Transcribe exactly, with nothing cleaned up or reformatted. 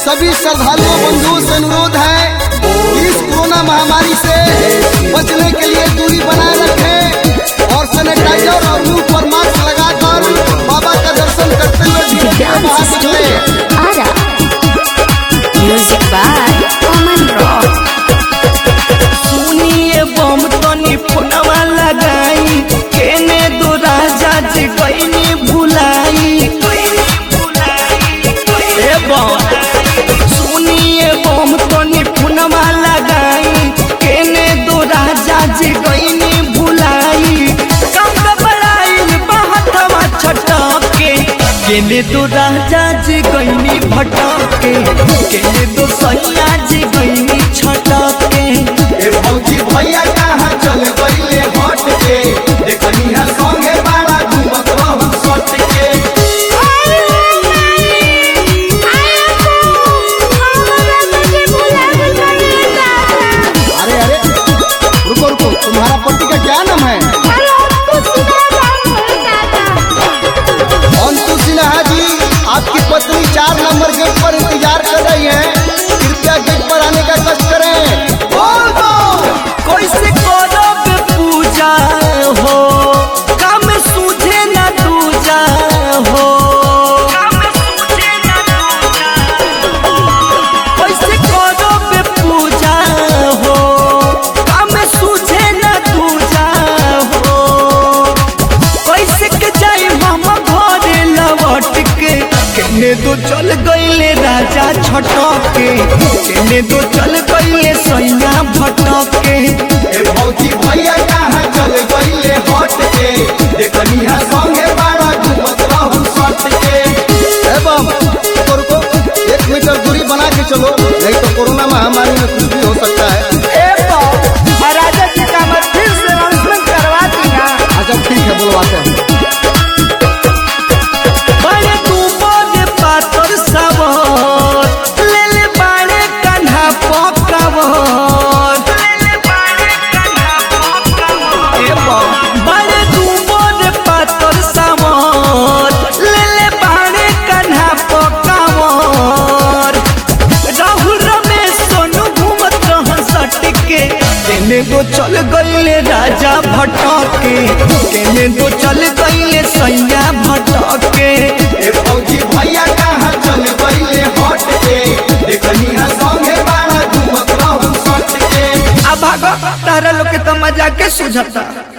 सभी श्रद्धालुओं बंधुओं से अनुरोध है कि इस कोरोना महामारी से बचने के लिए दूरी बनाए रखें और सैनिटाइजर और मुंह पर मास्क लगाकर बाबा का दर्शन करते हुए बाहर निकले। Music by Aman Rock. सुनिए बम तनी फोनवा लगाई केने दो राजा जी गईनी भुलाई ए बम सुनिए बम तनी फोनवा लगाई केने दो राजा जी गईनी भुलाई कम बड़ाई बहतवा छटके केने दो राजा जी गईनी भटके केने दो सैया जी गईनी छटके। ए भौजी भैया कहाँ चल गईले हट के देखनिया संगे बाड़ा घूमत रहू सट के। अरे अरे रुको रुको, तुम्हारा पति का क्या नाम है? अंतु सिन्हा जी, आपकी पत्नी चार नंबर गेट पर इंतजार कर रही है, कृपया गेट पर आने का कष्ट करें। बोल दो कैसे करब पूजा हो काम सूझे न दूजा हो कैसे करब पूजा हो काम सूझे न दूजा हो कैसे के जाई हम घरे लौट के केने दो चल गईले राजा छटके केने दो चल गईले सैया भटके। ए भौजी भैया कहाँ चल गईले हट के देखनिया संगे बाड़ा घूमत रहू सट के। एवं रुको रुको, एक मीटर दूरी बना के चलो, नहीं तो कोरोना महामारी में कुछ भी हो सकता है। महाराजा जी का मैं फिर से अनाउंसमेंट करवा दूंगा। अच्छा ठीक है, बुलवाते हैं। बड़े दूबों पातर सवर ले ले बाड़े कन्हा पकवर बड़े दूबों पातर सवर ले ले बाड़े कन्हा पकवर राहुल रमेश सोनू घूमत रहन सटके केने दो चल गईले राजा भटके केने दो चल गईले सैया भटके। ए भौजी भैया कहाँ चल गईले हट के देखनिया संगे बाड़ा घूमत रहू सट के। आ भागो तारा लोग के तो मजा के सुझता।